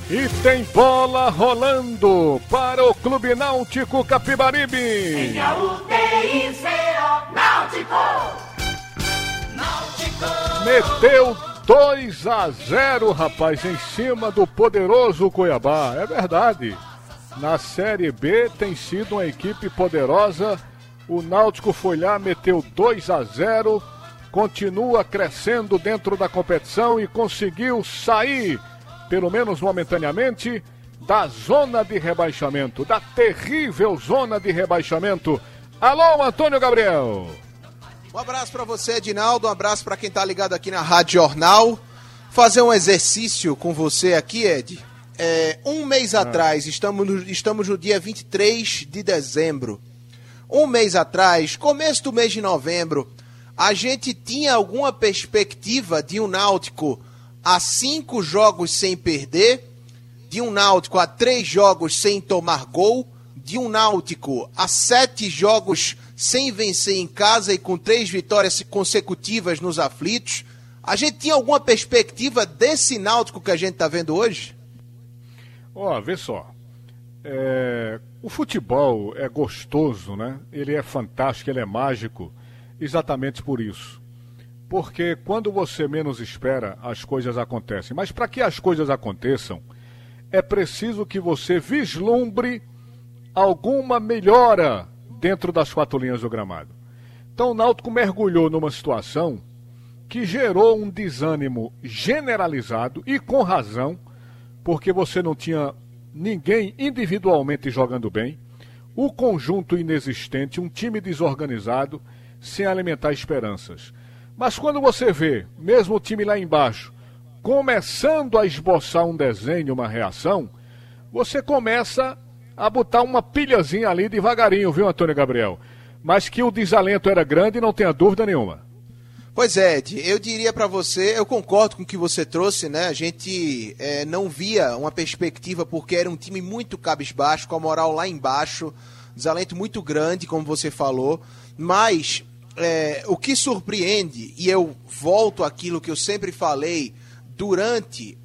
E tem bola rolando para o Clube Náutico Capibaribe. Meteu 2-0, rapaz, em cima do poderoso Cuiabá. É verdade. Na Série B tem sido uma equipe poderosa. O Náutico foi lá, meteu 2-0. Continua crescendo dentro da competição e conseguiu sair, pelo menos momentaneamente, da zona de rebaixamento, da terrível zona de rebaixamento. Alô, Antônio Gabriel. Um abraço para você, Edinaldo, um abraço para quem tá ligado aqui na Rádio Jornal. Fazer um exercício com você aqui, Ed. Um mês atrás, estamos no dia 23 de dezembro. Um mês atrás, começo do mês de novembro, a gente tinha alguma perspectiva de um Náutico a 5 jogos sem perder, de um Náutico a 3 jogos sem tomar gol, de um Náutico a 7 jogos sem vencer em casa e com 3 vitórias consecutivas nos aflitos? A gente tinha alguma perspectiva desse Náutico que a gente está vendo hoje? Vê só. O futebol é gostoso, né? Ele é fantástico, ele é mágico, exatamente por isso. Porque quando você menos espera, as coisas acontecem. Mas para que as coisas aconteçam, é preciso que você vislumbre alguma melhora dentro das 4 linhas do gramado. Então o Náutico mergulhou numa situação que gerou um desânimo generalizado e com razão, porque você não tinha ninguém individualmente jogando bem, o conjunto inexistente, um time desorganizado, sem alimentar esperanças. Mas quando você vê, mesmo o time lá embaixo, começando a esboçar um desenho, uma reação, você começa a botar uma pilhazinha ali devagarinho, viu, Antônio Gabriel? Mas que o desalento era grande, não tenha dúvida nenhuma. Pois é, Ed, eu diria pra você, eu concordo com o que você trouxe, né? A gente não via uma perspectiva porque era um time muito cabisbaixo, com a moral lá embaixo, desalento muito grande, como você falou, mas o que surpreende, e eu volto àquilo que eu sempre falei durante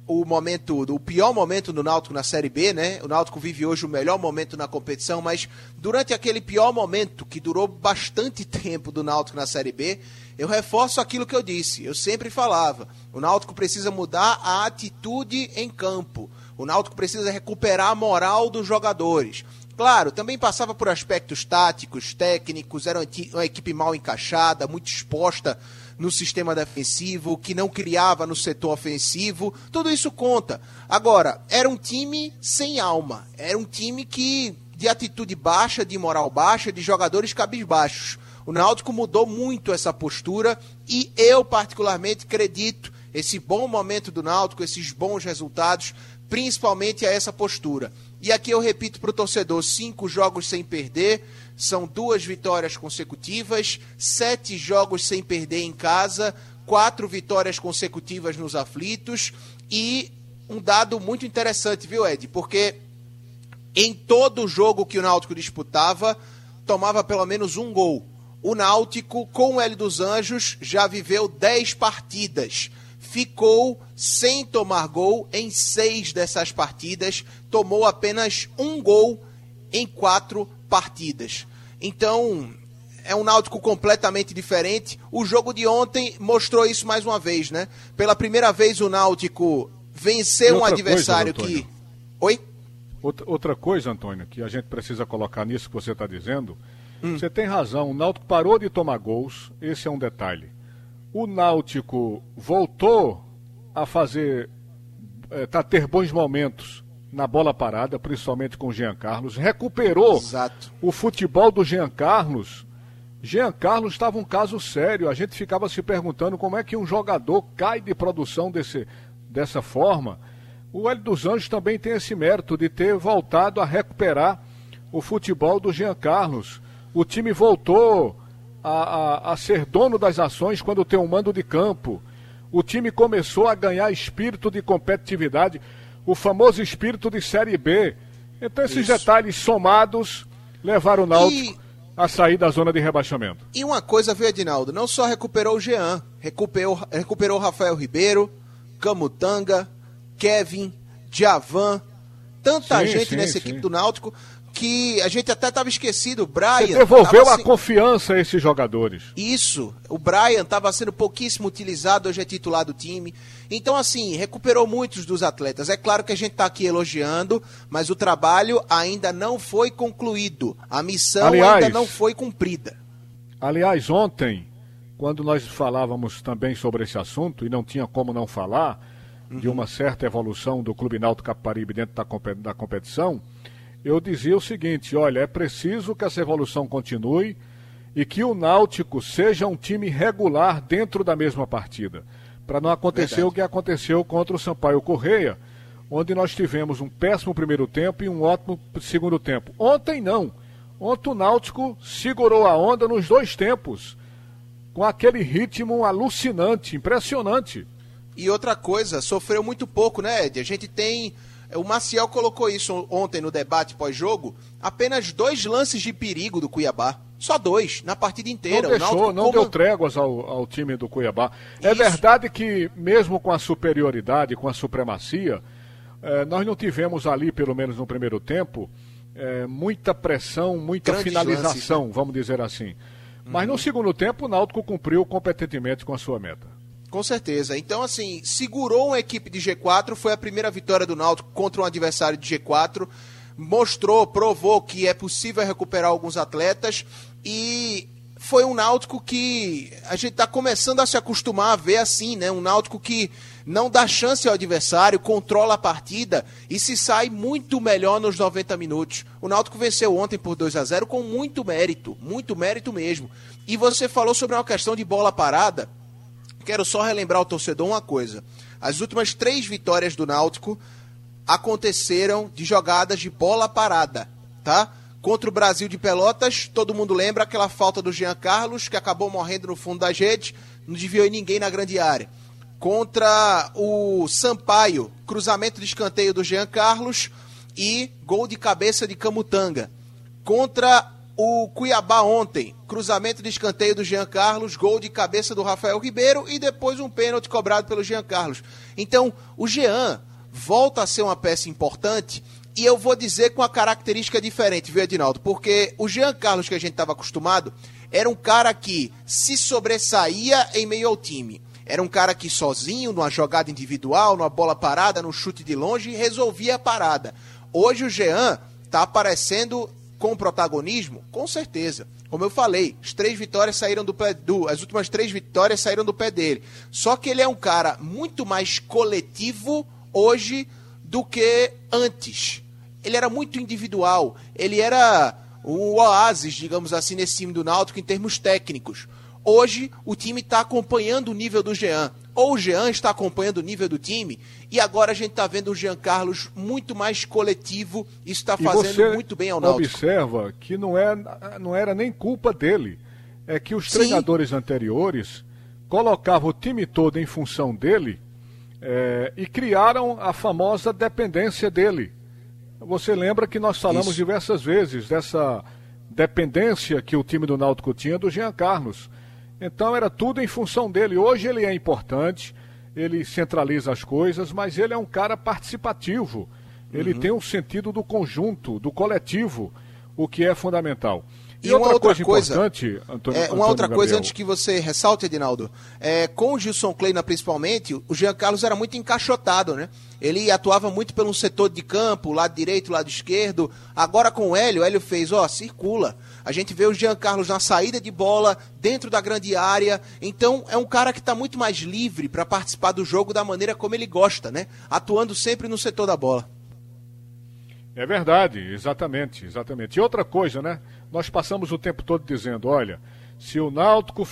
o pior momento do Náutico na Série B, né? O Náutico vive hoje o melhor momento na competição, mas durante aquele pior momento, que durou bastante tempo do Náutico na Série B, eu reforço aquilo que eu disse. Eu sempre falava, o Náutico precisa mudar a atitude em campo. O Náutico precisa recuperar a moral dos jogadores. Claro, também passava por aspectos táticos, técnicos, era uma equipe mal encaixada, muito exposta no sistema defensivo, que não criava no setor ofensivo, tudo isso conta. Agora, era um time sem alma, era um time de atitude baixa, de moral baixa, de jogadores cabisbaixos. O Náutico mudou muito essa postura e eu particularmente acredito esse bom momento do Náutico, esses bons resultados, principalmente a essa postura. E aqui eu repito para o torcedor, 5 jogos sem perder, são 2 vitórias consecutivas, 7 jogos sem perder em casa, 4 vitórias consecutivas nos aflitos e um dado muito interessante, viu, Ed? Porque em todo jogo que o Náutico disputava, tomava pelo menos um gol. O Náutico, com o Hélio dos Anjos, já viveu 10 partidas. Ficou sem tomar gol em 6 dessas partidas, tomou apenas um gol em 4 partidas. Então, é um Náutico completamente diferente. O jogo de ontem mostrou isso mais uma vez, né? Pela primeira vez o Náutico venceu um adversário que... Oi? Outra coisa, Antônio, que a gente precisa colocar nisso que você está dizendo, você tem razão, o Náutico parou de tomar gols, esse é um detalhe. O Náutico voltou a ter bons momentos na bola parada, principalmente com o Jean Carlos, recuperou Exato. O futebol do Jean Carlos. Jean Carlos estava um caso sério, a gente ficava se perguntando como é que um jogador cai de produção dessa forma. O Hélio dos Anjos também tem esse mérito de ter voltado a recuperar o futebol do Jean Carlos. O time voltou a ser dono das ações quando tem um mando de campo. O time começou a ganhar espírito de competitividade, o famoso espírito de Série B. Então esses detalhes somados levaram o Náutico a sair da zona de rebaixamento. E uma coisa, viu, Edinaldo? Não só recuperou o Jean, recuperou o Rafael Ribeiro, Camutanga, Kevin, Djavan, tanta Sim, gente sim, nessa sim. equipe do Náutico que a gente até estava esquecido. O Brian Você devolveu tava a confiança a esses jogadores. Isso, o Brian estava sendo pouquíssimo utilizado, hoje é titular do time. Então, assim, recuperou muitos dos atletas. É claro que a gente está aqui elogiando, mas o trabalho ainda não foi concluído. A missão ainda não foi cumprida. Aliás, ontem, quando nós falávamos também sobre esse assunto, e não tinha como não falar, de uma certa evolução do Clube Náutico Capibaribe dentro da competição, eu dizia o seguinte: olha, é preciso que essa evolução continue e que o Náutico seja um time regular dentro da mesma partida, para não acontecer o que aconteceu contra o Sampaio Correia, onde nós tivemos um péssimo primeiro tempo e um ótimo segundo tempo. Ontem não. Ontem o Náutico segurou a onda nos dois tempos, com aquele ritmo alucinante, impressionante. E outra coisa, sofreu muito pouco, né, Ed? A gente tem... O Maciel colocou isso ontem no debate pós-jogo. Apenas 2 lances de perigo do Cuiabá. Só 2, na partida inteira. Não deu tréguas ao time do Cuiabá. Isso. É verdade que, mesmo com a superioridade, com a supremacia, nós não tivemos ali, pelo menos no primeiro tempo, muita pressão, muita grandes finalização, lances, né? Vamos dizer assim. Mas no segundo tempo, o Náutico cumpriu competentemente com a sua meta. Com certeza. Então, assim, segurou uma equipe de G4, foi a primeira vitória do Náutico contra um adversário de G4, provou que é possível recuperar alguns atletas e foi um Náutico que a gente está começando a se acostumar a ver assim, né? Um Náutico que não dá chance ao adversário, controla a partida e se sai muito melhor nos 90 minutos. O Náutico venceu ontem por 2-0 com muito mérito mesmo. E você falou sobre uma questão de bola parada. Quero só relembrar ao torcedor uma coisa. As últimas 3 vitórias do Náutico aconteceram de jogadas de bola parada, tá? Contra o Brasil de Pelotas, todo mundo lembra aquela falta do Jean Carlos, que acabou morrendo no fundo da rede, não desviou ninguém na grande área. Contra o Sampaio, cruzamento de escanteio do Jean Carlos e gol de cabeça de Camutanga. Contra o Cuiabá ontem, cruzamento de escanteio do Jean Carlos, gol de cabeça do Rafael Ribeiro e depois um pênalti cobrado pelo Jean Carlos. Então, o Jean volta a ser uma peça importante e eu vou dizer com uma característica diferente, viu, Edinaldo? Porque o Jean Carlos que a gente estava acostumado era um cara que se sobressaía em meio ao time. Era um cara que sozinho, numa jogada individual, numa bola parada, num chute de longe, resolvia a parada. Hoje o Jean está aparecendo com protagonismo? Com certeza. Como eu falei, as últimas 3 vitórias saíram do pé dele. Só que ele é um cara muito mais coletivo hoje do que antes. Ele era muito individual. Ele era um oásis, digamos assim, nesse time do Náutico em termos técnicos. Hoje o time está acompanhando o nível do Jean. Ou o Jean está acompanhando o nível do time, e agora a gente está vendo o Jean Carlos muito mais coletivo, isso está fazendo muito bem ao Náutico. Observa que não era nem culpa dele, é que os treinadores anteriores colocavam o time todo em função dele e criaram a famosa dependência dele. Você lembra que nós falamos diversas vezes dessa dependência que o time do Náutico tinha do Jean Carlos. Então era tudo em função dele. Hoje ele é importante, ele centraliza as coisas, mas ele é um cara participativo. Ele tem um sentido do conjunto, do coletivo, o que é fundamental. E outra coisa importante, Antônio uma outra Gabriel. coisa antes que você ressalte, Edinaldo, com o Gilson Kleina principalmente, o Jean Carlos era muito encaixotado, né? Ele atuava muito pelo setor de campo, lado direito, lado esquerdo. Agora com o Hélio fez, circula. A gente vê o Jean Carlos na saída de bola, dentro da grande área. Então é um cara que está muito mais livre para participar do jogo da maneira como ele gosta, né? Atuando sempre no setor da bola. É verdade, exatamente. E outra coisa, né? Nós passamos o tempo todo dizendo, olha, se o Náutico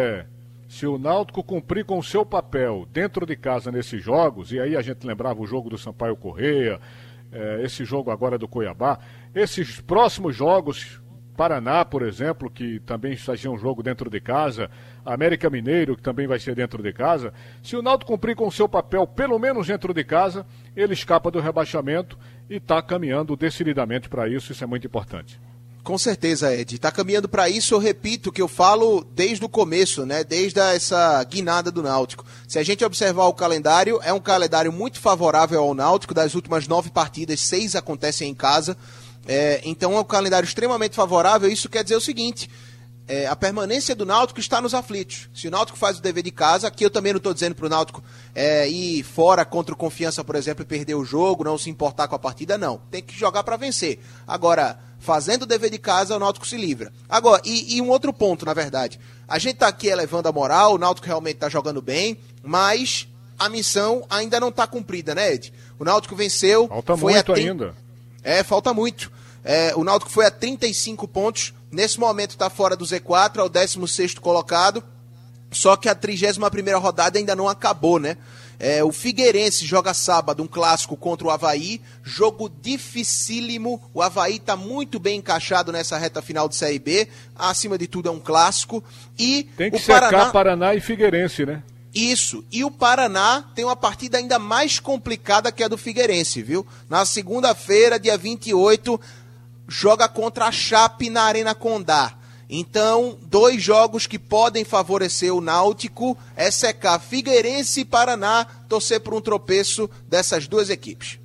cumprir com o seu papel dentro de casa nesses jogos, e aí a gente lembrava o jogo do Sampaio Correia, esse jogo agora do Cuiabá, esses próximos jogos, Paraná, por exemplo, que também vai ser um jogo dentro de casa, América Mineiro, que também vai ser dentro de casa, se o Náutico cumprir com o seu papel, pelo menos dentro de casa, ele escapa do rebaixamento e está caminhando decididamente para isso, isso é muito importante. Com certeza, Ed. Tá caminhando para isso, eu repito o que eu falo desde o começo, né? Desde essa guinada do Náutico. Se a gente observar o calendário, é um calendário muito favorável ao Náutico. Das últimas 9 partidas, 6 acontecem em casa. Então é um calendário extremamente favorável. Isso quer dizer o seguinte: a permanência do Náutico está nos aflitos. Se o Náutico faz o dever de casa, aqui eu também não estou dizendo para o Náutico ir fora contra o Confiança, por exemplo, e perder o jogo, não se importar com a partida, não. Tem que jogar para vencer. Agora, fazendo o dever de casa, o Náutico se livra. Agora, e um outro ponto, na verdade. A gente está aqui elevando a moral, o Náutico realmente está jogando bem, mas a missão ainda não está cumprida, né, Ed? O Náutico venceu. Falta muito ainda. Falta muito. O Náutico foi a 35 pontos. Nesse momento está fora do Z4, é o 16º colocado. Só que a 31ª rodada ainda não acabou, né? O Figueirense joga sábado um clássico contra o Avaí. Jogo dificílimo. O Avaí está muito bem encaixado nessa reta final de Série B. Acima de tudo é um clássico. E tem que secar Paraná e Figueirense, né? Isso. E o Paraná tem uma partida ainda mais complicada que a do Figueirense, viu? Na segunda-feira, dia 28, joga contra a Chape na Arena Condá. Então, 2 jogos que podem favorecer o Náutico é secar Figueirense e Paraná, torcer por um tropeço dessas 2 equipes.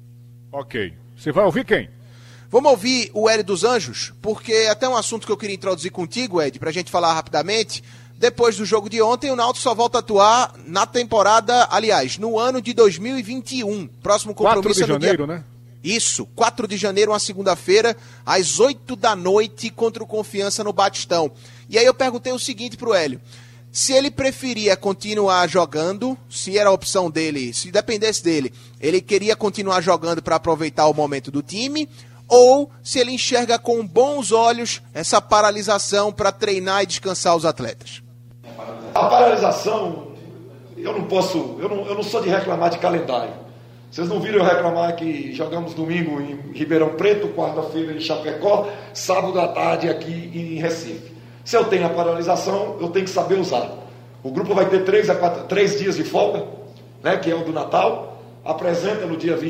Ok. Você vai ouvir quem? Vamos ouvir o Hélio dos Anjos, porque é até um assunto que eu queria introduzir contigo, Ed, pra gente falar rapidamente. Depois do jogo de ontem, o Náutico só volta a atuar na temporada, aliás, no ano de 2021. Próximo compromisso 4 de janeiro, né? Isso, 4 de janeiro, uma segunda-feira, às 8 da noite, contra o Confiança no Batistão. E aí eu perguntei o seguinte pro Hélio: se ele preferia continuar jogando, se era a opção dele, se dependesse dele, ele queria continuar jogando para aproveitar o momento do time, ou se ele enxerga com bons olhos essa paralisação para treinar e descansar os atletas. A paralisação, eu não sou de reclamar de calendário. Vocês não viram eu reclamar que jogamos domingo em Ribeirão Preto, quarta-feira em Chapecó, sábado à tarde aqui em Recife. Se eu tenho a paralisação, eu tenho que saber usar. O grupo vai ter 3 dias de folga, né, que é o do Natal. Apresenta no dia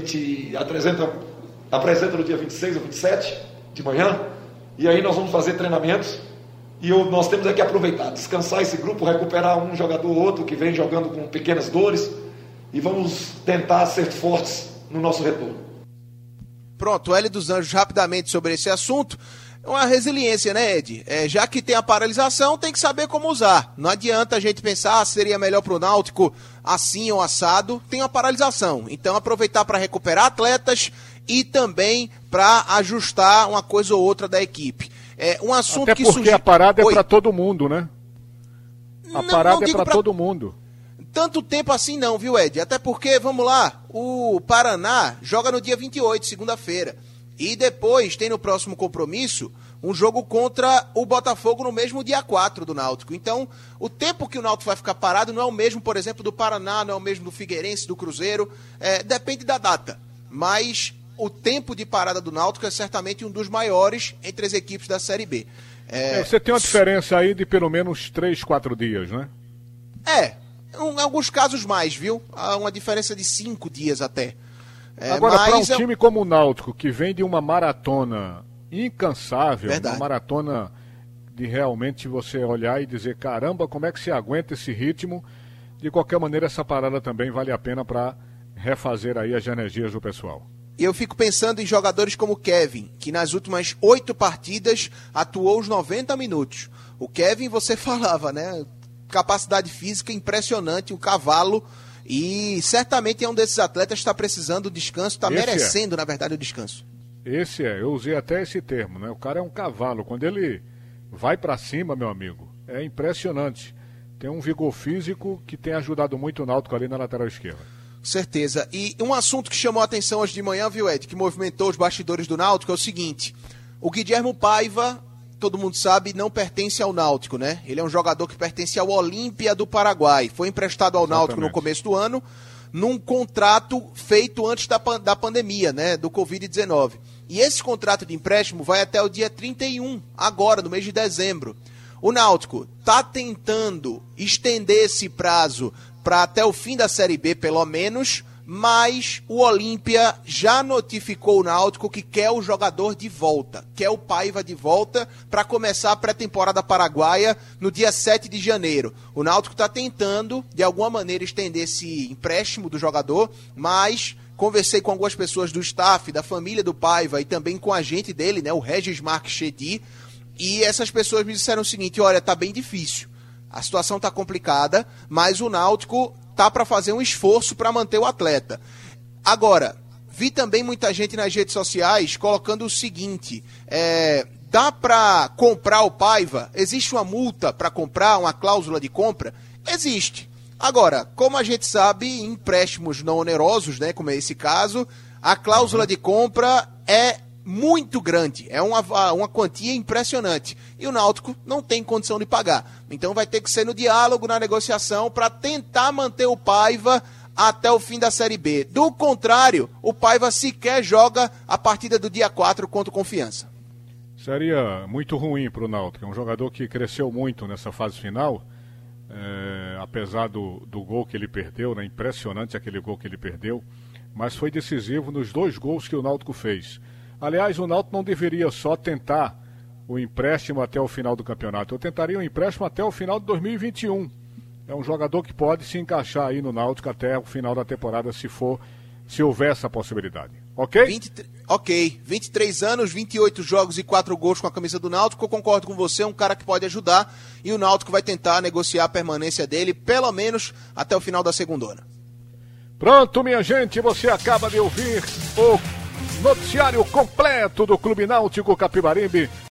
26 ou 27 de manhã, e aí nós vamos fazer treinamentos. E nós temos que aproveitar, descansar esse grupo, recuperar um jogador ou outro que vem jogando com pequenas dores, e vamos tentar ser fortes no nosso retorno. Pronto, Hélio dos Anjos, rapidamente sobre esse assunto. É uma resiliência, né, Ed? Já que tem a paralisação, tem que saber como usar. Não adianta a gente pensar seria melhor pro Náutico assim ou assado. Tem uma paralisação. Então aproveitar para recuperar atletas e também para ajustar uma coisa ou outra da equipe. Um assunto até que porque a parada é para todo mundo, né? A parada é para todo mundo. Tanto tempo assim não, viu, Ed? Até porque, vamos lá, o Paraná joga no dia 28, segunda-feira. E depois tem no próximo compromisso um jogo contra o Botafogo no mesmo dia 4 do Náutico. Então, o tempo que o Náutico vai ficar parado não é o mesmo, por exemplo, do Paraná, não é o mesmo do Figueirense, do Cruzeiro. Depende da data. Mas o tempo de parada do Náutico é certamente um dos maiores entre as equipes da Série B. Você tem uma diferença aí de pelo menos 3, 4 dias, né? Em alguns casos mais, viu? Há uma diferença de 5 dias até. Agora, para um time como o Náutico, que vem de uma maratona incansável, verdade, uma maratona de realmente você olhar e dizer, caramba, como é que se aguenta esse ritmo? De qualquer maneira, essa parada também vale a pena para refazer aí as energias do pessoal. E eu fico pensando em jogadores como o Kevin, que nas últimas 8 partidas atuou os 90 minutos. O Kevin, você falava, né? Capacidade física impressionante, um cavalo, e certamente é um desses atletas que está precisando do descanso, está merecendo, na verdade, o descanso. Eu usei até esse termo, né? O cara é um cavalo, quando ele vai para cima, meu amigo, é impressionante. Tem um vigor físico que tem ajudado muito o Náutico ali na lateral esquerda. Certeza. E um assunto que chamou a atenção hoje de manhã, viu, Ed, que movimentou os bastidores do Náutico é o seguinte: o Guilhermo Paiva, todo mundo sabe, não pertence ao Náutico, né? Ele é um jogador que pertence ao Olímpia do Paraguai. Foi emprestado ao Náutico no começo do ano, num contrato feito antes da pandemia, né? Do Covid-19. E esse contrato de empréstimo vai até o dia 31, agora, no mês de dezembro. O Náutico está tentando estender esse prazo para até o fim da Série B, pelo menos, mas o Olímpia já notificou o Náutico que quer o jogador de volta, quer o Paiva de volta para começar a pré-temporada paraguaia no dia 7 de janeiro. O Náutico está tentando, de alguma maneira, estender esse empréstimo do jogador, mas conversei com algumas pessoas do staff, da família do Paiva e também com o agente dele, né, o Regis Marques Chedi, e essas pessoas me disseram o seguinte: olha, tá bem difícil, a situação tá complicada, mas o Náutico tá para fazer um esforço para manter o atleta. Agora, vi também muita gente nas redes sociais colocando o seguinte: dá para comprar o Paiva? Existe uma multa para comprar, uma cláusula de compra? Existe. Agora, como a gente sabe, em empréstimos não onerosos, né, como é esse caso, a cláusula de compra é muito grande, é uma quantia impressionante, e o Náutico não tem condição de pagar, então vai ter que ser no diálogo, na negociação, para tentar manter o Paiva até o fim da Série B. Do contrário, o Paiva sequer joga a partida do dia 4 contra o Confiança. Seria muito ruim para o Náutico, é um jogador que cresceu muito nessa fase final, apesar do gol que ele perdeu, né? Impressionante aquele gol que ele perdeu, mas foi decisivo nos 2 gols que o Náutico fez. Aliás, o Náutico não deveria só tentar o empréstimo até o final do campeonato. Eu tentaria o empréstimo até o final de 2021. É um jogador que pode se encaixar aí no Náutico até o final da temporada, se houver essa possibilidade. Ok? 23 anos, 28 jogos e 4 gols com a camisa do Náutico. Eu concordo com você, é um cara que pode ajudar. E o Náutico vai tentar negociar a permanência dele, pelo menos até o final da segundona. Pronto, minha gente, você acaba de ouvir o noticiário completo do Clube Náutico Capibaribe.